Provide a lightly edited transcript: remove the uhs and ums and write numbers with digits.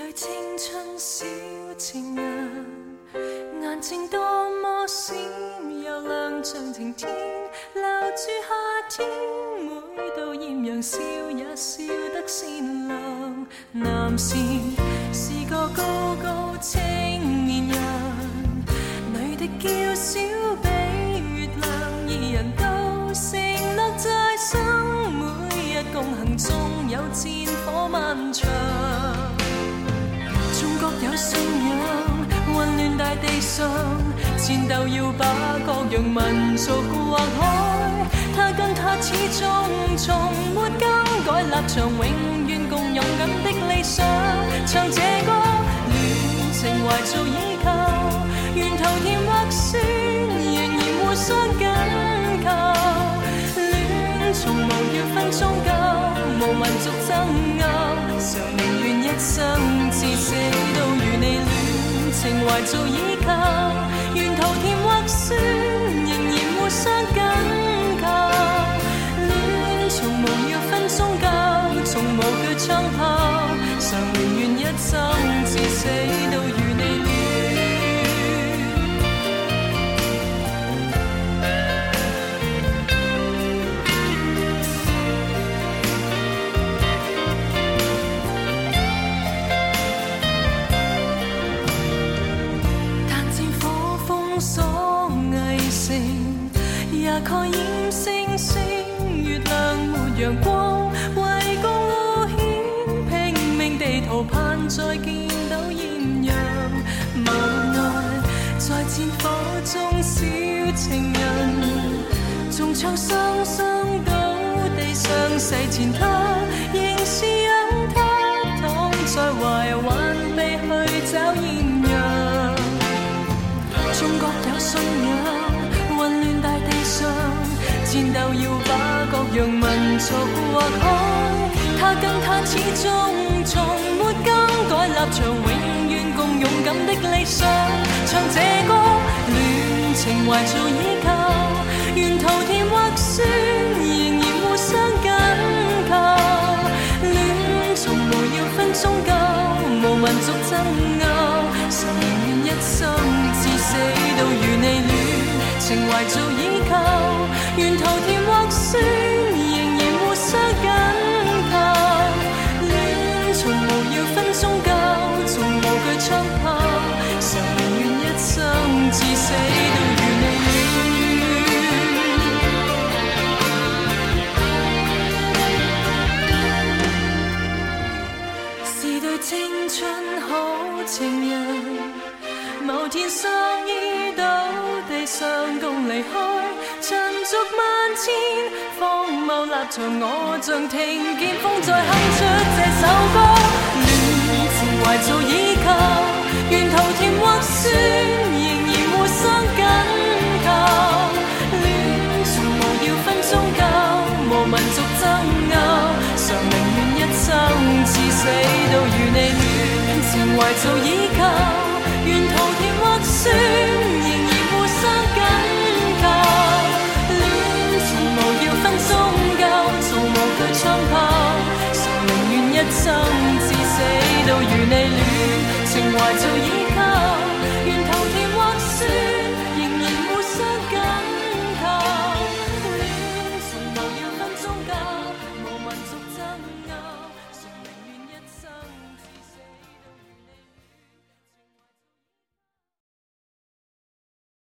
對青春小情人，眼睛多麼閃又亮，像晴天留住夏天，每到豔陽笑也笑得善良。男士是個高高青年人，女的嬌小比月亮，二人都承諾在生每日共行中有戰火漫長。中國有信仰，混亂大地上，戰鬥要把各樣民族劃開。他跟他始終從沒更改立場，永遠共勇敢的理想。唱這歌，戀情懷做依靠，沿途甜或酸，仍然互相緊靠。戀從無要分宗教，無民族爭拗，常寧願一生至死都與你戀情懷做依靠，沿途甜或酸，仍然互相緊靠。戀從無要分宗教，從無懼槍炮，常寧願一生至死都與你戀。所偽成也蓋掩星星月亮沒陽光，為共互獻拼命地逃盼再見到豔陽。無奈在戰火中小情人，縱唱雙雙到地上，誓前他仍是讓他躺在懷挽臂去找豔陽。中國有信仰，混亂大地上，戰鬥要把各樣民族劃開。他跟他始終從沒更改立場，永遠共勇敢的理想。唱這歌，戀情懷做依靠，沿途甜或酸，仍然互相緊靠。戀從無要分宗教，無民族爭拗，常寧願一生至死都與你戀情懷做依靠，沿途甜或酸，仍然互相緊靠。戀從無要分宗教，從無懼槍炮，常寧願一生至死都與你戀。是對青春好情人，某天相依到地上共離開，塵俗萬千，荒謬立場，我像聽見風在哼出這首歌。戀情懷做依靠，沿途甜或酸，仍然互相緊靠。戀從無要分宗教，無民族爭拗，常寧願一生至死都與你戀情懷做依靠，沿途甜或酸，仍然互相緊靠。戀從無要分宗教，從無懼槍炮，常寧願一生至死都與你戀情懷做依靠。